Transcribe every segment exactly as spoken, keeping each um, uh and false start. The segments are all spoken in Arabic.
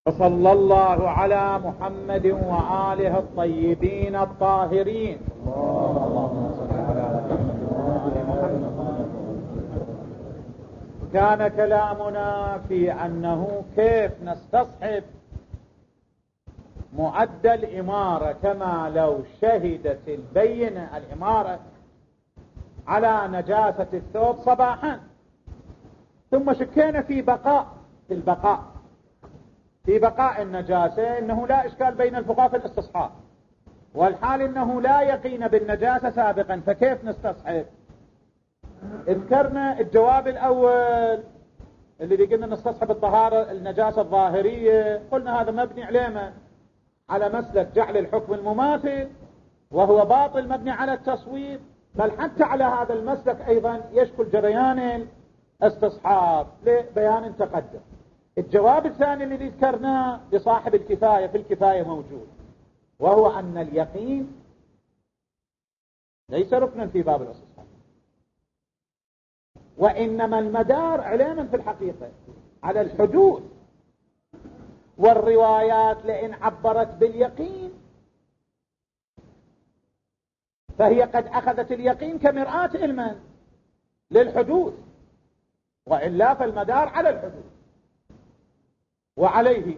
وصلى الله على محمد وآله الطيبين الطاهرين. اللهم صل على محمد وآل محمد. كان كلامنا في أنه كيف نستصحب مؤدى الإمارة كما لو شهدت البينة الإمارة على نجاسة الثوب صباحا، ثم شكينا في بقاء في البقاء في بقاء النجاسة إنه لا إشكال بين الفقهاء في الاستصحاب، والحال إنه لا يقين بالنجاسة سابقا، فكيف نستصحب؟ ذكرنا الجواب الأول اللي قلنا نستصحب الطهارة النجاسة الظاهرية، قلنا هذا مبني عليه على مسلك جعل الحكم المماثل، وهو باطل مبني على التصويب، بل حتى على هذا المسلك أيضا يشكل جريان الاستصحاب لبيان تقدم. الجواب الثاني اللي ذكرناه لصاحب الكفاية في الكفاية موجود، وهو أن اليقين ليس ركنا في باب الاستصحاب، وإنما المدار علما في الحقيقة على الحدوث، والروايات لئن عبرت باليقين فهي قد أخذت اليقين كمرآة علما للحدوث، وإلا فالمدار على الحدوث. وعليه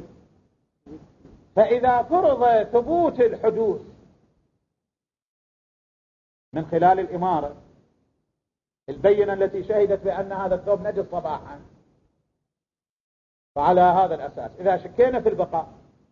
فإذا فرض ثبوت الحدوث من خلال الإمارة البينة التي شهدت بأن هذا الثوب نجس صباحا، فعلى هذا الأساس إذا شكينا في البقاء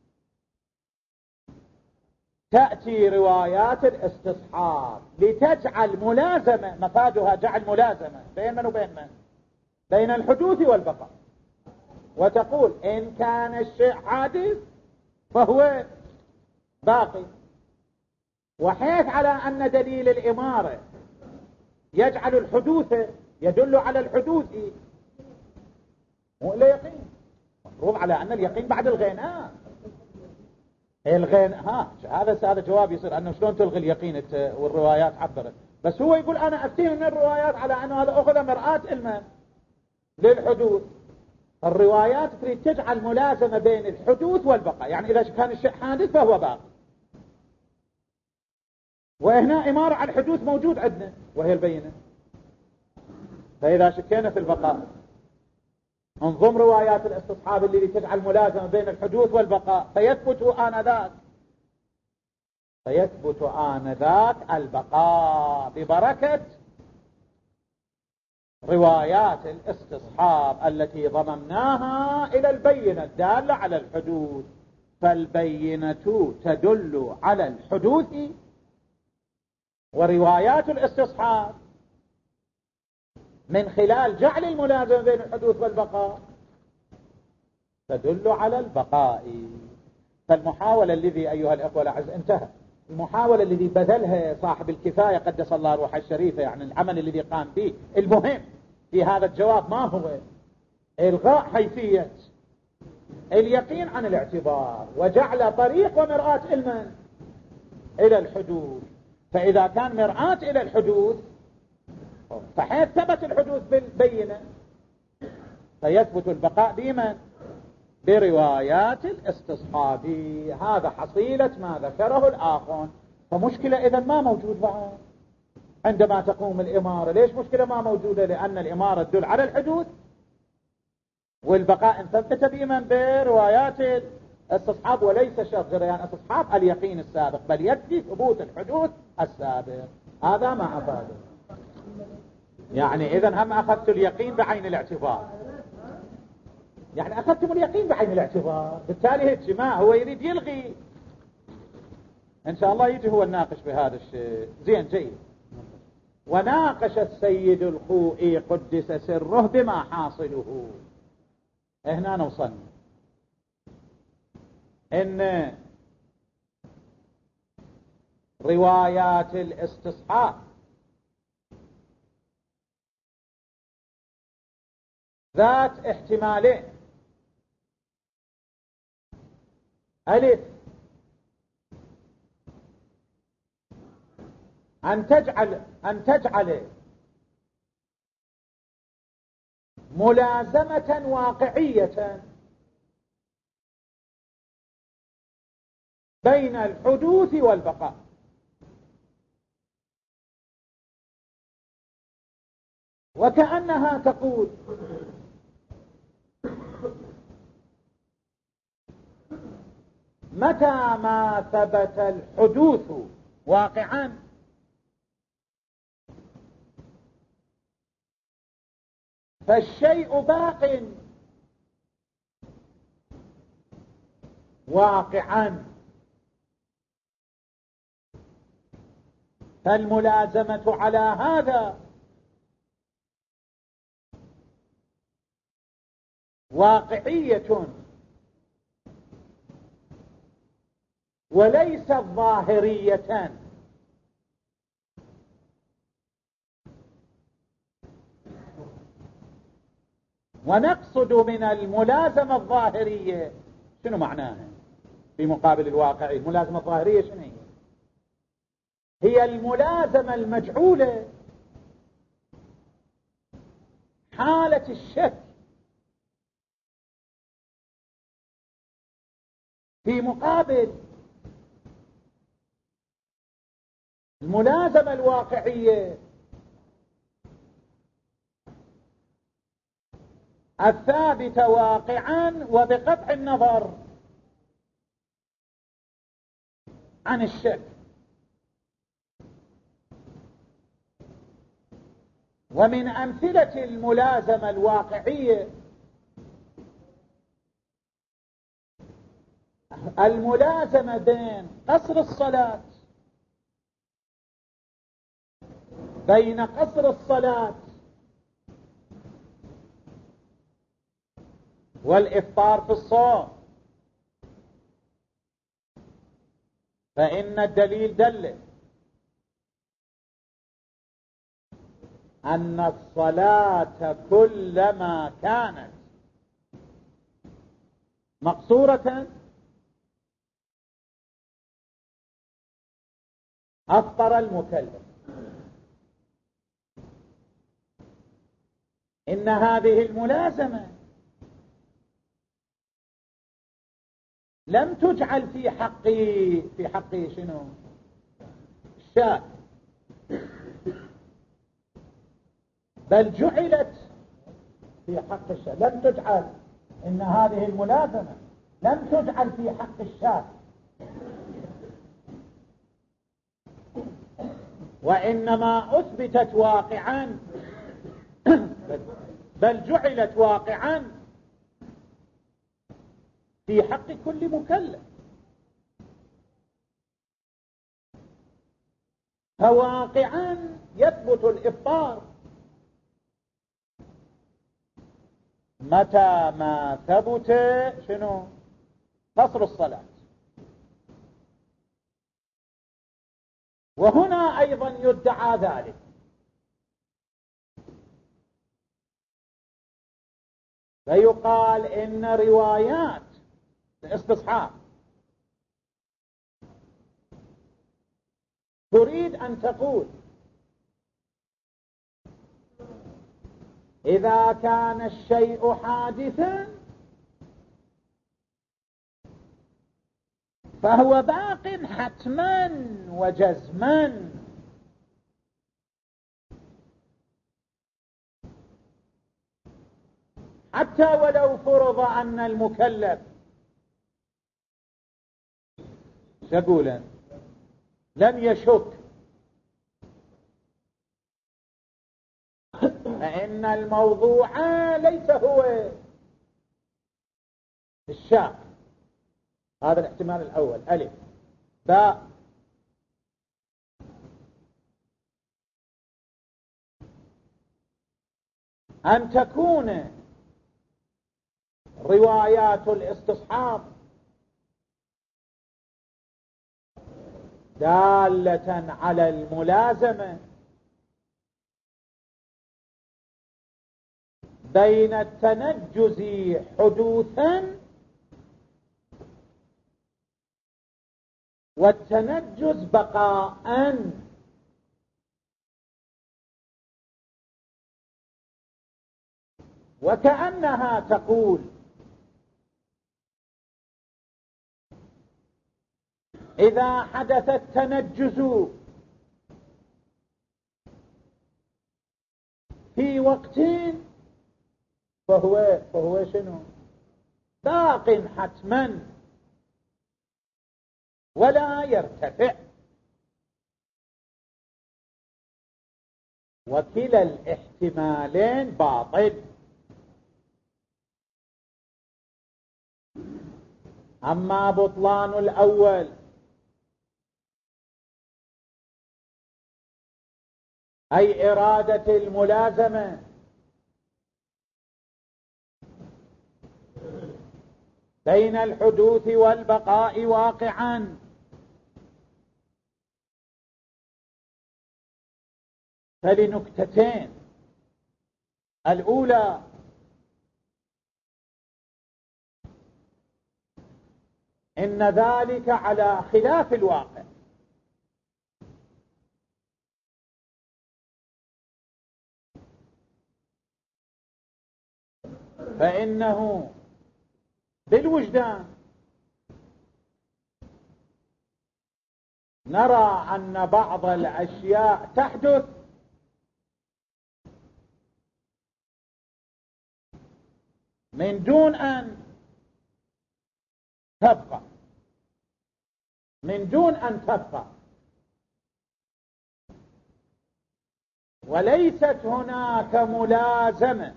تأتي روايات الاستصحاب لتجعل ملازمة، مفادها جعل ملازمة بين من وبين من؟ بين الحدوث والبقاء، وتقول إن كان الشيء حادث فهو باقي، وحيث على أن دليل الإمارة يجعل الحدوث يدل على الحدوث مو إلا يقين، مفروض على أن اليقين بعد الغناء الغناء ها هذا هذا جواب يصير أنه شلون تلغي اليقين والروايات عبرت، بس هو يقول أنا أفتهم من الروايات على أنه هذا أخذ مرآة علما للحدوث. الروايات تريد تجعل ملازمة بين الحدوث والبقاء، يعني إذا كان الشيء حادث فهو باقي، وهنا إمارة على الحدوث موجود عندنا وهي البينة. فإذا شكينا في البقاء انظم روايات الاستصحاب اللي تجعل ملازمة بين الحدوث والبقاء، فيثبت آنذاك فيثبت آنذاك البقاء ببركة روايات الاستصحاب التي ضممناها إلى البينة الدالة على الحدوث. فالبينة تدل على الحدوث، وروايات الاستصحاب من خلال جعل الملازمة بين الحدوث والبقاء تدل على البقاء. فالمحاولة الذي أيها الأخوة الأعز انتهى، المحاولة الذي بذلها صاحب الكفاية قدس الله روحه الشريفة، يعني العمل الذي قام به المهم في هذا الجواب ما هو إلغاء حيثية اليقين عن الاعتبار وجعل طريق ومرآة علما إلى الحدوث. فإذا كان مرآة إلى الحدوث فحيث ثبت الحدوث بالبينة فيثبت البقاء بمن؟ بروايات الاستصحاب. هذا حصيلة ما ذكره الآخرون. فمشكلة إذن ما موجود بعد عندما تقوم الإمارة. ليش مشكلة ما موجودة؟ لأن الإمارة تدل على الحدوث، والبقاء ثبت بمن؟ بروايات الاستصحاب، وليس شرط جريان استصحاب اليقين السابق، بل يكفي ثبوت الحدوث السابق. هذا ما أفاده. يعني إذن هم أخذت اليقين بعين الاعتبار، يعني أخذتم اليقين بعين الاعتبار، بالتالي هيك ما هو يريد يلغي. إن شاء الله يجي هو الناقش بهذا الشيء. زين جيد. وناقش السيد الخوئي قدس سره بما حاصله. هنا نوصلنا إن روايات الاستصحاب ذات احتمالين: ألف أن تجعل أن تجعل ملازمة واقعية بين الحدوث والبقاء. وكأنها تقول متى ما ثبت الحدوث واقعا فالشيء باق واقعا، فالملازمة على هذا واقعية وليست ظاهرية. ونقصد من الملازمة الظاهرية شنو معناها في مقابل الواقعي؟ الملازمة الظاهرية شنو هي؟ هي الملازمة المجعولة حالة الشك في مقابل الملازمة الواقعية الثابتة واقعا وبقطع النظر عن الشك. ومن أمثلة الملازمة الواقعية الملازمة بين قصر الصلاة بين قصر الصلاة والإفطار في الصوم. فإن الدليل دل أن الصلاة كلما كانت مقصورة أفطر المكلف. إن هذه الملازمة لم تجعل في حقه في حقه شنو؟ الشاك، بل جعلت في حق الشاك. لم تجعل إن هذه الملازمة لم تجعل في حق الشاك، وإنما أثبتت واقعا بل جعلت واقعا في حق كل مكلف. فواقعا يثبت الإفطار متى ما ثبت شنو؟ قصر الصلاة. وهنا أيضا يدعى ذلك، فيقال إن روايات الاستصحاب تريد أن تقول إذا كان الشيء حادثا فهو باق حتما وجزما، حتى ولو فرض أن المكلف شقولا لم يشك، فإن الموضوع ليس هو الشاك. هذا الاحتمال الأول. ألف. باء. أن تكون روايات الاستصحاب دالة على الملازمة بين التنجز حدوثا والتنجز بقاء. وكأنها تقول إذا حدث التنجز في وقت فهو فهو شنو؟ باق حتما ولا يرتفع. وكلا الاحتمالين باطل. أما بطلان الأول أي إرادة الملازمة بين الحدوث والبقاء واقعا، فلنكتتين. الأولى إن ذلك على خلاف الواقع، فإنه بالوجدان نرى أن بعض الأشياء تحدث من دون أن تبقى، من دون أن تبقى، وليست هناك ملازمة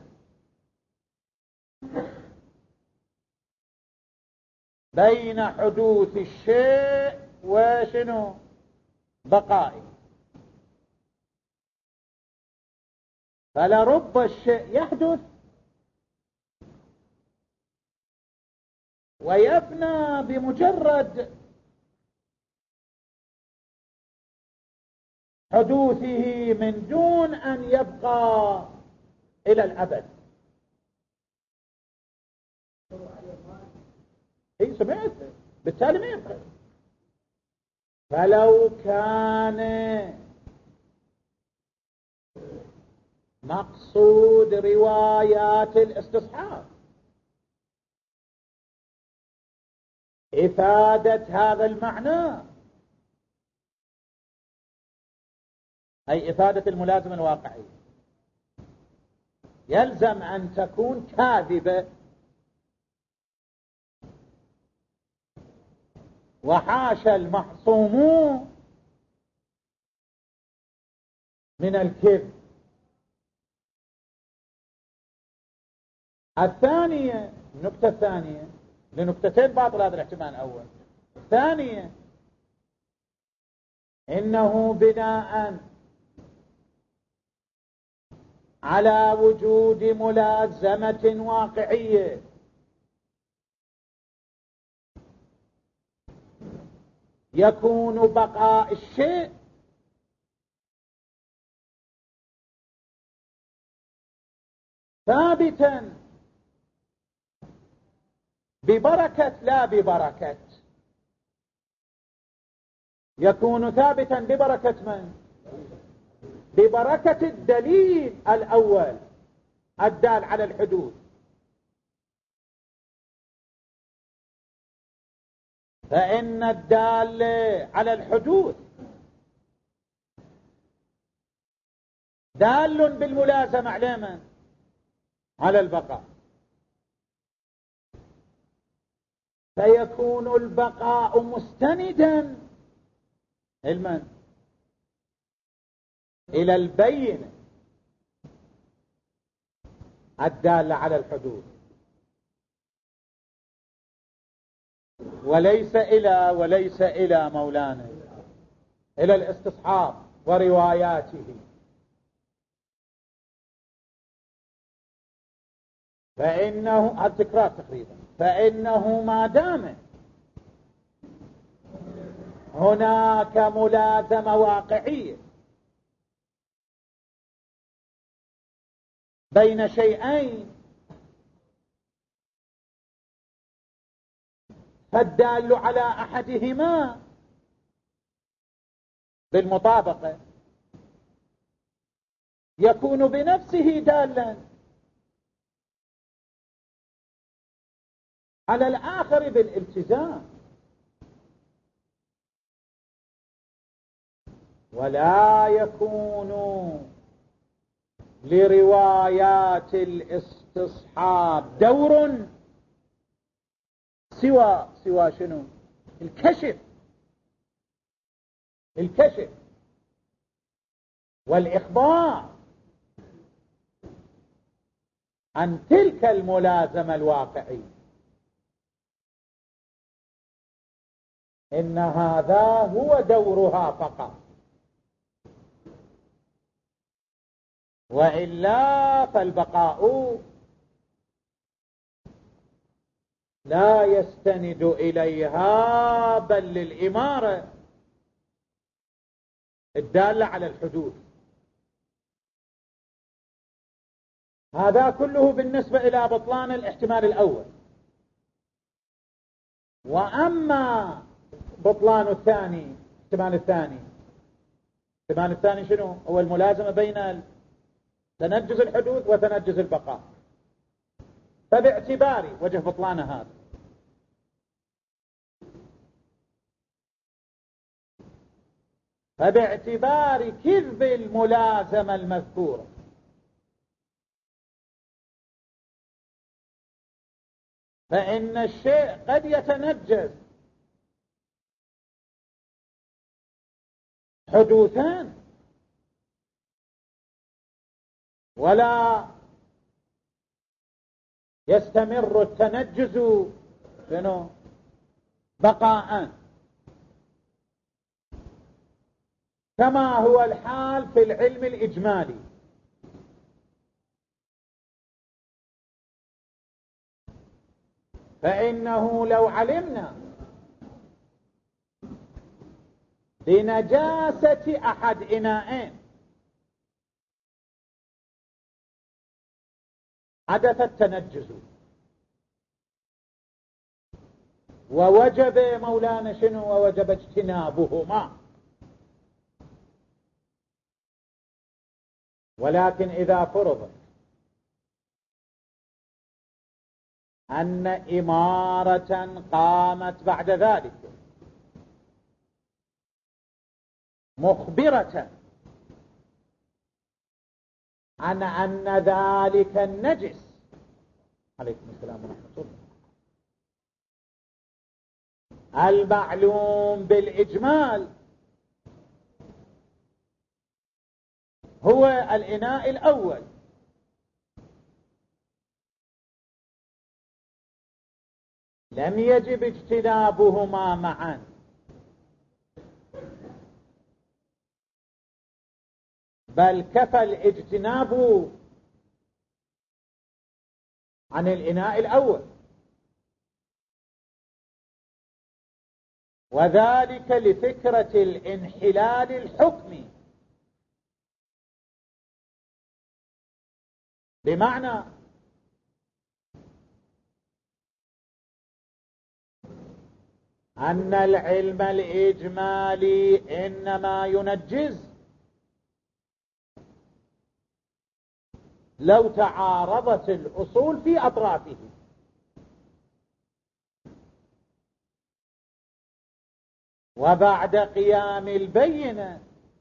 بين حدوث الشيء وشنو بقائه. فلرب الشيء يحدث ويفنى بمجرد حدوثه من دون أن يبقى إلى الأبد. إيه سمعت؟ بالتالي ما يبقى. فلو كان مقصود روايات الاستصحاب إفادة هذا المعنى، أي إفادة الملازمة الواقعية، يلزم أن تكون كاذبة. وحاشا المعصوم من الكذب. الثانية، النقطة الثانية، لنقطتين باطل هذا الاحتمال الأول. الثانية إنه بناء على وجود ملازمة واقعية يكون بقاء الشيء ثابتا ببركة لا ببركة، يكون ثابتا ببركة من؟ ببركة الدليل الأول الدال على الحدوث. فإن الدال على الحدوث دال بالملازمة على من؟ على البقاء، فيكون البقاء مستندا المن؟ إلى البينة الدالة على الحدوث، وليس إلى وليس إلى مولانا إلى الاستصحاب ورواياته. فإنه التكرار تقريبا، فإنه ما دام هناك ملازمة واقعية بين شيئين، فالدال على أحدهما بالمطابقة يكون بنفسه دالا على الآخر بالالتزام. ولا يكون لروايات الاستصحاب دور سوى سوى شنو؟ الكشف الكشف والإخبار عن تلك الملازمة الواقعية. إن هذا هو دورها فقط، وإلا فالبقاء لا يستند إليها بل للإمارة الدالة على الحدوث. هذا كله بالنسبة إلى بطلان الاحتمال الأول. وأما بطلان الثاني، الاحتمال الثاني الاحتمال الثاني شنو؟ هو الملازمة بين تنجز الحدوث وتنجز البقاء. فباعتبار وجه بطلان هذا فباعتبار كذب الملازمة المذكورة فإن الشيء قد يتنجز حدوثان ولا يستمر التنجز شنو؟ بقاء، كما هو الحال في العلم الإجمالي. فإنه لو علمنا بنجاسة أحد إناءين حدث التنجز ووجب مولانا شنو؟ ووجب اجتنابهما. ولكن إذا فرض أن إمارة قامت بعد ذلك مخبرة عن أن ذلك النجس، عليكم السلام ورحمة الله، المعلوم بالإجمال هو الإناء الأول، لم يجب اجتنابهما معا، بل كفى الاجتناب عن الإناء الأول، وذلك لفكرة الانحلال الحكمي. بمعنى أن العلم الإجمالي إنما ينجز لو تعارضت الأصول في أطرافه، وبعد قيام البينة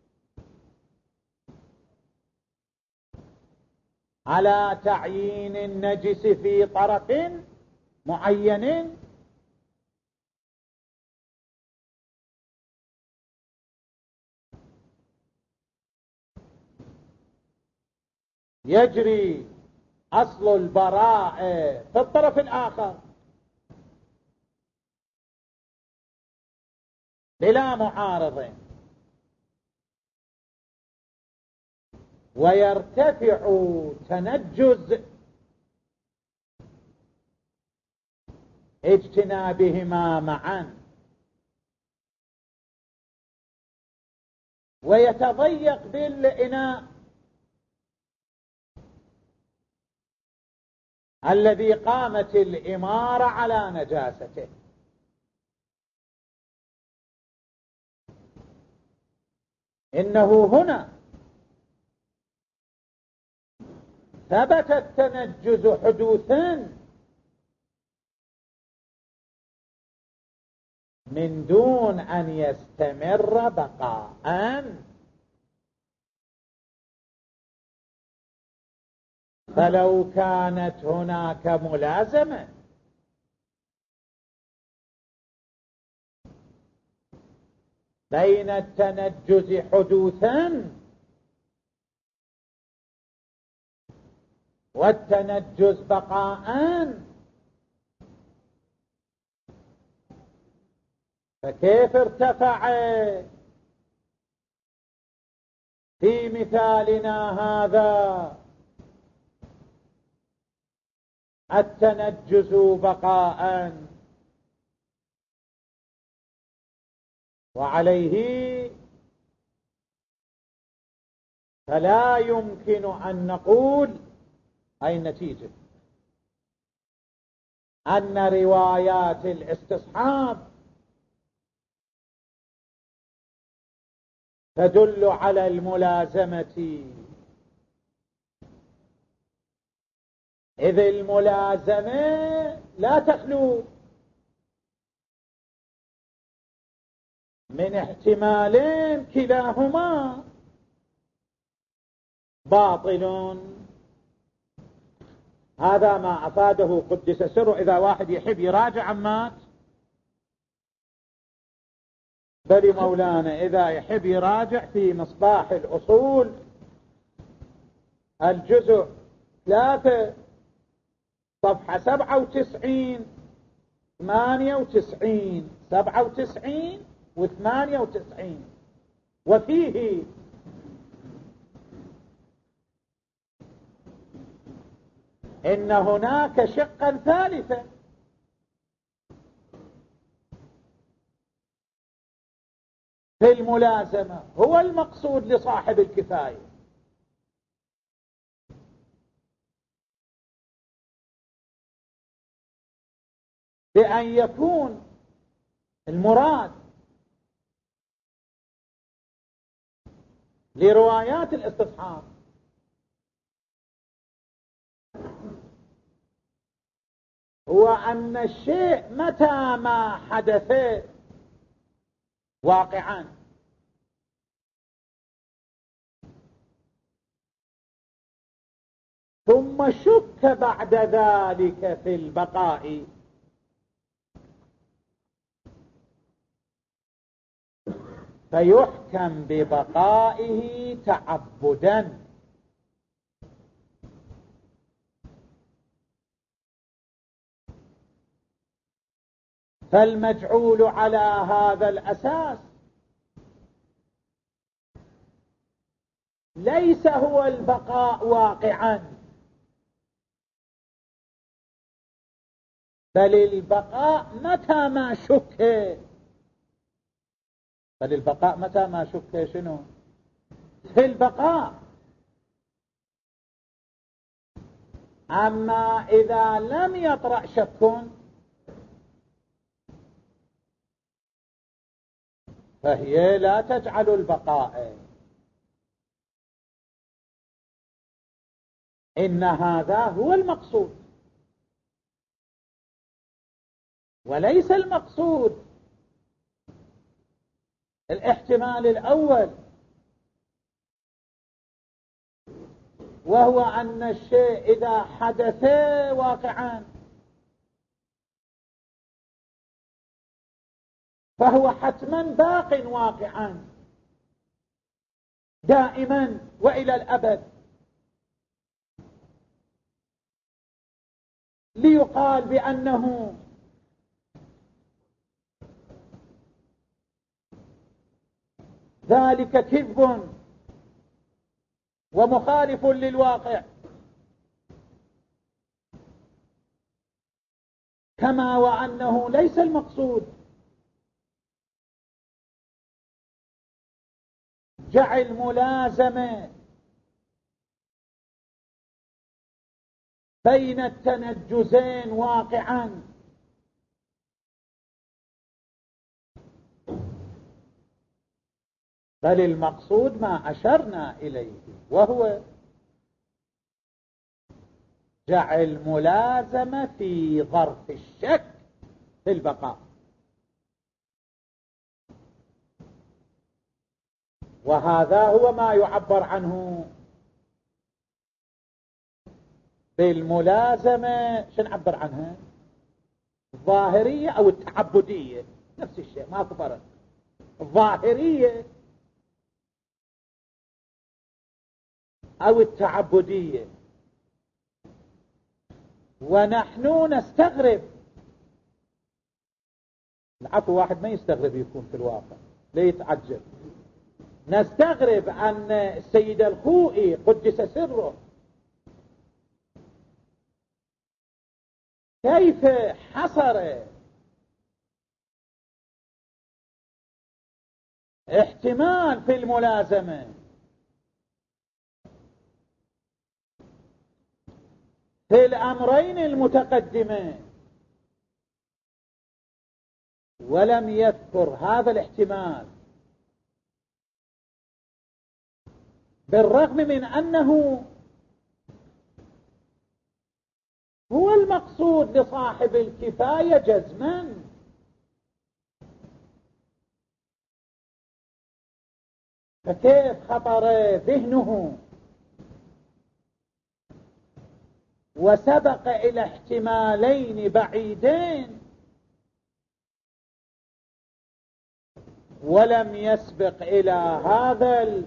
على تعيين النجس في طرف معين يجري أصل البراء في الطرف الآخر بلا معارض، ويرتفع تنجز اجتنابهما معا، ويتضيق بالإناء الذي قامت الإمارة على نجاسته. إنه هنا ثبت التنجز حدوثا من دون أن يستمر بقاء، فلو كانت هناك ملازمة بين التنجز حدوثا والتنجز بقاء، فكيف ارتفع في مثالنا هذا التنجز بقاء؟ وعليه فلا يمكن أن نقول أي النتيجة أن روايات الاستصحاب تدل على الملازمة، إذ الملازمة لا تخلو من احتمالين كلاهما باطل. هذا ما أفاده قدس سره. إذا واحد يحب يراجع عمات بل مولانا، إذا يحب يراجع في مصباح الأصول الجزء ثلاثة صفحة سبعة وتسعين ثمانية وتسعين سبعة وتسعين وثمانية وتسعين، وفيه إن هناك شقا ثالثا في الملازمة هو المقصود لصاحب الكفاية، بأن يكون المراد لروايات الاستصحاب هو أن الشيء متى ما حدث واقعا ثم شك بعد ذلك في البقاء، فيحكم ببقائه تعبدا. فالمجعول على هذا الأساس ليس هو البقاء واقعا، بل البقاء متى ما شك، بل البقاء متى ما شك شنو؟ في البقاء. أما إذا لم يطرأ شك فهي لا تجعل البقاء. إن هذا هو المقصود، وليس المقصود الاحتمال الأول، وهو أن الشيء إذا حدث واقعا فهو حتما باق واقعا دائما وإلى الأبد، ليقال بأنه ذلك كذب ومخالف للواقع، كما وأنه ليس المقصود جعل ملازمة بين التنجزين واقعا، بل المقصود ما أشرنا إليه، وهو جعل ملازمة في ظرف الشك في البقاء. وهذا هو ما يعبر عنه في الملازمة شو نعبر عنها؟ الظاهرية أو التعبدية، نفس الشيء ما فرق. الظاهرية أو التعبدية. ونحن نستغرب، العفو واحد ما يستغرب يكون في الواقع، لا يتعجب. نستغرب أن السيد الخوئي قدس سره كيف حصر احتمال في الملازمة في الأمرين المتقدمين، ولم يذكر هذا الاحتمال، بالرغم من أنه هو المقصود لصاحب الكفاية جزما. فكيف خطر ذهنه وسبق إلى احتمالين بعيدين ولم يسبق إلى هذا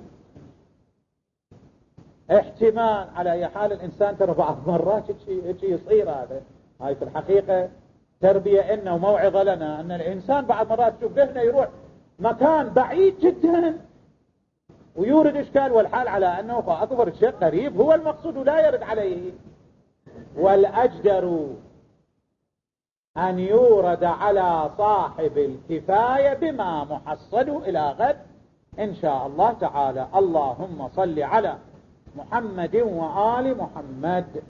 الاحتمال؟ على أي حال الإنسان ترى بعض مرات شيء يصير، هذا هاي في الحقيقة تربية إنه وموعظة لنا، أن الإنسان بعض مرات تشوف ذهنه يروح مكان بعيد جدا ويورد إشكال، والحال على أنه أكبر شيء قريب هو المقصود ولا يرد عليه. والأجدر أن يورد على صاحب الكفاية بما محصله إلى غد إن شاء الله تعالى. اللهم صل على محمد وآل محمد.